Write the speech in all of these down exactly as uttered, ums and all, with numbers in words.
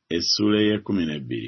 Essula ey'ekkumi n'ebbiri.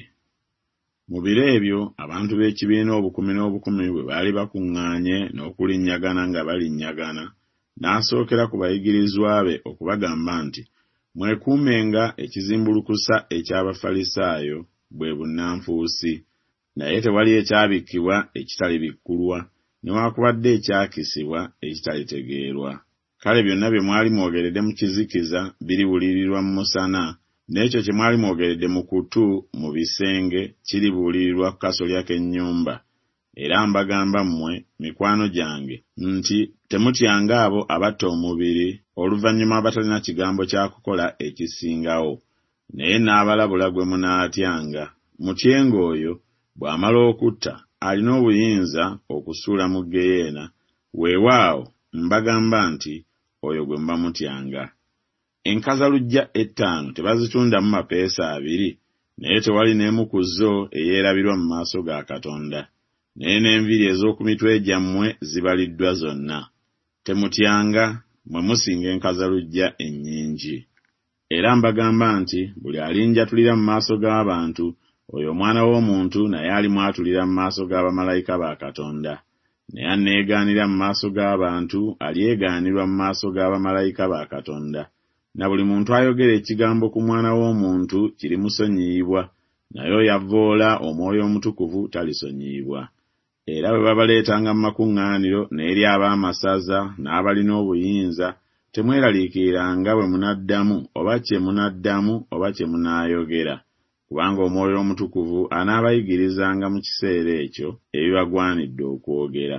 Mu biro ebyo abantu b'ekibiina obukumi n'obukumi bwe baali bakuŋŋaanye n'okulinnyagana nga balinnyagana, n'asookera ku bayigirizwa be okubagamba nti, mwekuumenga ekizimbulukusa eky'Abafalisaayo bwe bunnanfuusi, naye tewali ekyabikkibwa ekitalibikkulwa, newaakubadde ekyakisibwa ekitalitegeerwa. Kale byonna bye mwali mwogeredde mu kizikiza biribuulirirwa mu musana, n'ekyo kye mwali mwogeredde mu kutu mu bisenge kiribuulirirwa ku kasolya k'ennyumba. Era mbagamba mmwe, mikwano gyange, nti temutyanga abo abatta omubiri oluvannyuma abatalina kigambo kya kukola ekisingawo, naye n'abalabula gwe munaatyanga. Mutyenga oyo bw'amala okutta alina obuyinza okusuula mu ggeyeena, weewaawo mbagamba nti oyo gwe muba mutyanga. Enkazaluggya ettaano tebazitundamu mapeesa abiri, naye tewali n'emu ku zo eyeerabirwa mu maaso ga Katonda. Naye n'enviiri ez'oku mitwe gyammwe zibaliddwa zonna. Temutyanga, mwe musinga enkazaluggya ennyingi. Era mbagamba nti buli alinjatulira mu maaso g'abantu, oyo Omwana w'Omuntu naye alimwatulira mu maaso g'abamalayika ba Katonda. Naye anneegaanira mu maaso g'abantu alyegaanirwa mu maaso g'abamalayika ba Katonda. Na buli muntu ayogera ekigambo ku Mwana w'Omuntu kirimusonyiyibwa, naye oyo avvoola Omwoyo Omutukuvu talisonyiyibwa. Era bwe babaleetanga mu makuŋŋaaniro n'eri ab'amasaza n'abalina obuyinza, temweraliikiriranga bwe munaddamu oba kye munaddamu oba kye munaayogera, kubanga Omwoyo Omutukuvu anaabayigirizanga mu kiseera ekyo ebibagwanidde okwogera.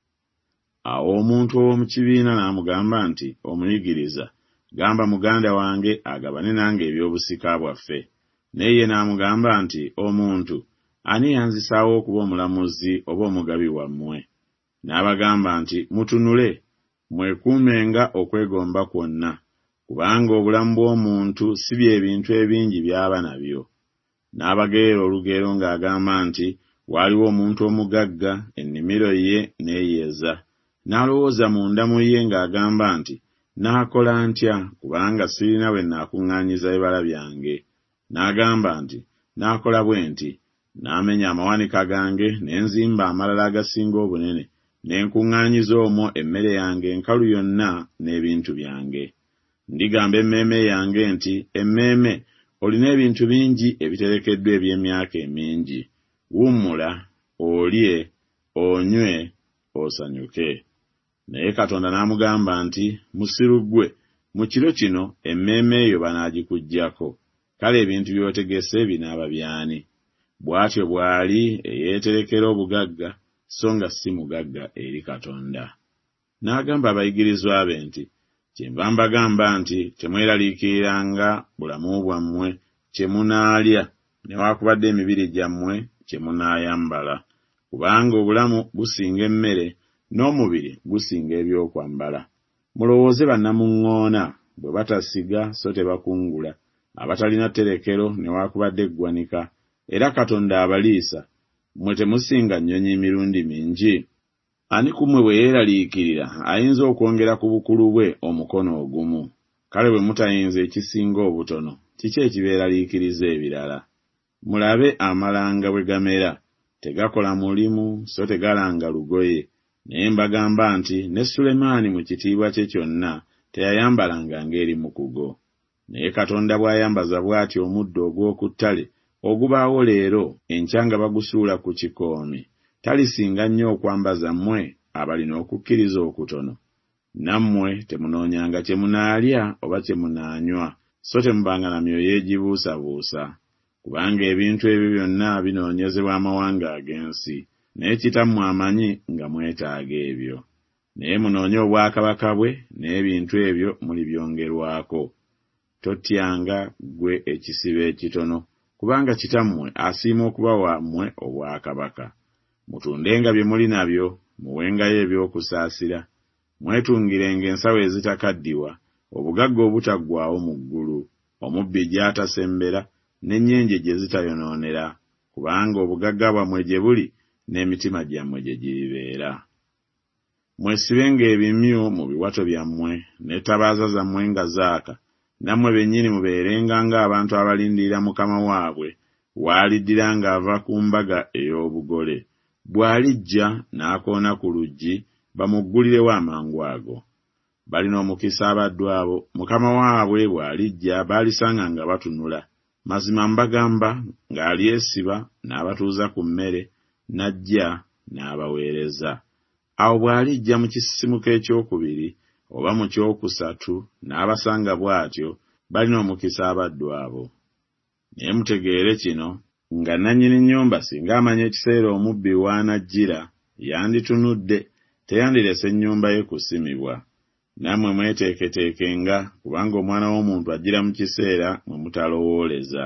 Awo omuntu ow'omu kibiina n'amugamba nti, Omuyigiriza, gamba muganda wange agabane nange ebyobusika bwaffe. Naye ye n'amugamba nti, Omuntu, ani yanzisaawo okuba omulamuzi oba omugabi wammwe? N'abagamba nti, mutunule, mwekuumenga okwegomba kwonna, kubanga obulamu bw'omuntu si bye bintu ebingi by'aba nabyo. N'abageera olugero ng'agamba nti, waaliwo omuntu omugagga, ennimiro ye n'eyeeza. N'alowooza munda mu ye ng'agamba nti, naakola ntya kubanga sirina bwe naakuŋŋaanyiza ebibala byange? N'agamba nti, naakola bwe nti, n'amenya amawanika gange ne nzimba amalala agasinga obunene, ne nkuŋŋaanyiza omwo emmere yange enkalu yonna n'ebintu byange. Ndigamba emmeeme yange nti, emmeeme, olina ebintu bingi ebiterekeddwa eby'emyaka emingi. Wummula, olye, onywe, osanyuke. Naye Katonda n'amugamba nti, musiru ggwe, mu kiro kino emmeeme eyo banaagikuggyako. Kale ebintu by'otegese binaaba byani? Bw'atyo bw'ali eyeeterekera obugagga, so nga si mugagga eri Katonda. N'agamba abayigirizwa be nti, kyenva mbagamba nti temweraliikiriranga bulamu bwammwe kye munaalya, newaakubadde emibiri gyammwe kye munaayambala. Kubanga obulamu businga emmere, n'omubiri gusinga ebyokwambala. Mulowooze bannamuŋŋoona bwe batasiga so tebakungula, abatalina tterekero newaakubadde eggwanika, era Katonda abaliisa, mmwe temusinga nnyonyi emirundi mingi? Ani ku mmwe bwe yeeraliikirira ayinza okwongera ku bukulu bwe omukono ogumu? Kale bwe mutayinza ekisinga obutono, kiki ekibeeraliikiriza ebirala? Mulabe amalanga bwe gamera, tegakola mulimu so tegalanga lugoye. Naye mbagamba nti ne Sulemaani mu kitiibwa kye kyonna teyayambalanga ng'eri mukugo. Naye Katonda bw'ayambaza bw'atyo omuddo ogw'oku ttale ogubaawo leero, enkya nga bagusuula ku kikoomi, talisinga nnyo okwambaza mmwe abalina okukkiriza okutono? Nammwe temunoonyanga kye munaalya oba kye munaanywa, so temubanga na myoyo egibuusabuusa, kubanga ebintu ebyo byonna binoonyezebwa amawanga ag'ensi, naye Kitammwe amanyi nga mwetaaga ebyo. Naye munoonye obwakabaka bwe, n'ebintu ebyo mulibyongerwako. Totyanga ggwe ekisibo ekitono, kubanga Kitammwe asiima okubawa mmwe obwakabaka. Mutundenga bye muli nabyo, muwengayo ebyokusaasira. Mwetungirenga ensawo ezitakaddiwa, obugagga obutaggwaawo mu ggulu, omubbi gy'atasembera, n'ennyenje gye zitayonoonera, kubanga obugagga bwammwe gye buli, n'emitima gyammwe gye giribeera. Mwesibenga ebimyu mu biwato byammwe, n'ettabaaza zammwe nga zaaka, nammwe bennyini mubeerenga ng'abantu abalindirira mukama waabwe w'aliddira ng'ava ku mbaga ey'obugole. Bw'alijja n'akoona ku luggi bamuggulirewo amangu ago. Balina omukisa abaddu abo mukama waabwe bw'alijja baalisanga nga batunula. Mazima mbagamba ng'alyesiba n'abatuuza ku mmere, n'ajja n'abaweereza. Awo bw'alijja mu kisisimuka ekyokubiri oba mu kyokusatu n'abasanga bw'atyo, balina omukisa abaddu abo. Naye mutegeere kino, nga nannyini nnyumba singa amanya ekiseera omubbi w'anajjira, yanditunudde, teyandirese ennyumba ye kusimibwa. Nammwe mweteeketeekenga, kubanga Omwana w'Omuntu ajjira mu kiseera mwe mutalowooleza.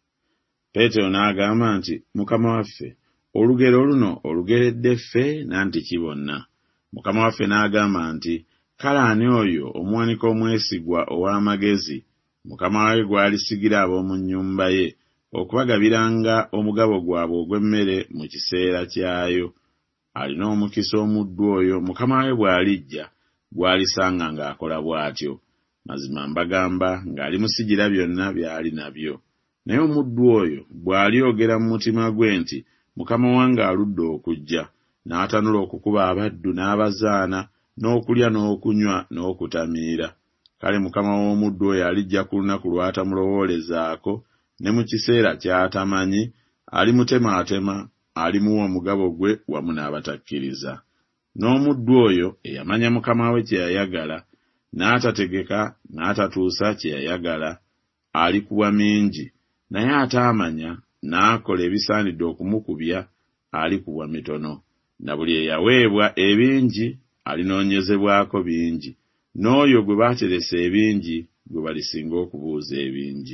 Peetero n'agamba nti, Mukama waffe, olugero luno olugeredde ffe nantiki bonna. Mukama waffe n'agamba nti, kale ani oyo omuwanika omwesigwa ow'amagezi, mukama we gw'alisigira ab'omu nnyumba ye okubagabiranga omugabo gwabwe ogw'emmere mu kiseera kyayo. Alina omukisa omuddu oyo mukama we bw'alijja gw'alisanga ng'akola bw'atyo. Mazima mbagamba ng'alimusigira byonna by'ali nabyo. Naye omuddu oyo bw'alyogera mu mutima gwe nti, Mukama wange aludde okujja, n'atanula okukuba abaddu n'abazaana, n'okulya n'okunywa n'okutamiira, kale mukama w'omuddu oyo alijja ku lunaku lw'atamulowoolezaako, ne mu kiseera ky'atamanyi, alimutemaatema, alimuwa omugabo gwe wamu n'abatakkiriza. N'omuddu oyo eyamanya mukama we kye yayagala, n'atategeka n'atatuusa kye yayagala, alikuwa mingi, naye ataamanya n'akola ebisaanidde okumukubya, alikuwa mitono. Na buli eyaweebwa ebingi alinoonyezebwako bingi, n'oyo gwe baateresa ebingi gwe balisinga okubuuza ebingi.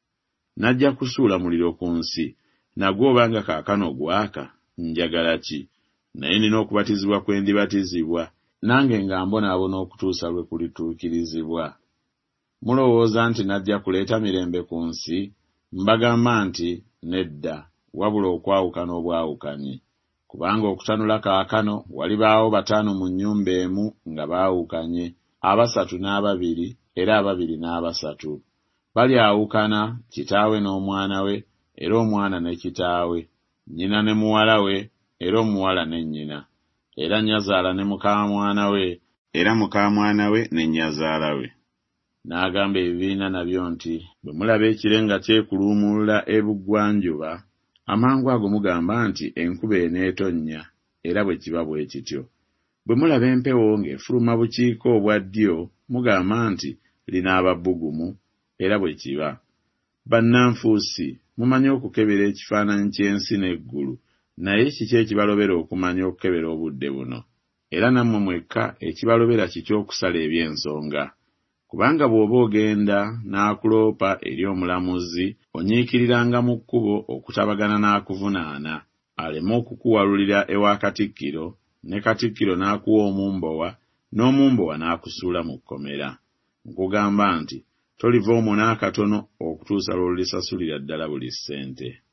Najja kusuula muliro ku nsi, nagwo obanga kaakano gwaka, njagala ki? Naye nina okubatizibwa kwe ndibatizibwa, nange nga mbonaabona okutuusa lwe kulituukirizibwa. Mulowooza nti najja kuleeta mirembe ku nsi? Mbagamba nti nedda, wabula okwawukana obwawukanyi. Kubanga okutanula kaakano walibaawo bataano mu nnyumba emu nga baawukanye, abasatu n'ababiri era ababiri n'abasatu. Balyawukana kitaawe n'omwana we, era omwana ne kitaawe, nnyina ne muwala we, era omuwala ne nnyina, era nnyazaala ne muka mwana we, era muka mwana we ne nnyazaala we. N'agamba ebibiina nabyo nti, bwe mulaba ekire nga kyekuluumulula ebugwanjuba, amangu ago mugamba nti enkuba eneetonnya, era bwe kiba bwe kityo. Bwe mulaba empewo ng'efuluma bukiika obwa ddyo, mugamba nti linaaba bbugumu, era bwe kiba. Bannanfuusi, mumanyi okukebera ekifaananyi ky'ensi n'eggulu, naye kiki ekibalobera okumanya okukebera obudde buno? Era nammwe mwekka ekibalobera kiki okusala eby'ensonga? Kubanga bw'oba ogenda n'akuloopa eri omulamuzi, onyiikiriranga mu kkubo okutabagana n'akuvunaana, aleme okukuwalulira ewa Katikkiro, ne Katikkiro n'akuwa omumbowa, n'omumbowa n'akusuula mu kkomera. Nkugamba nti toliva omwo n'akatono okutuusa lw'olisasulira ddala buli ssente.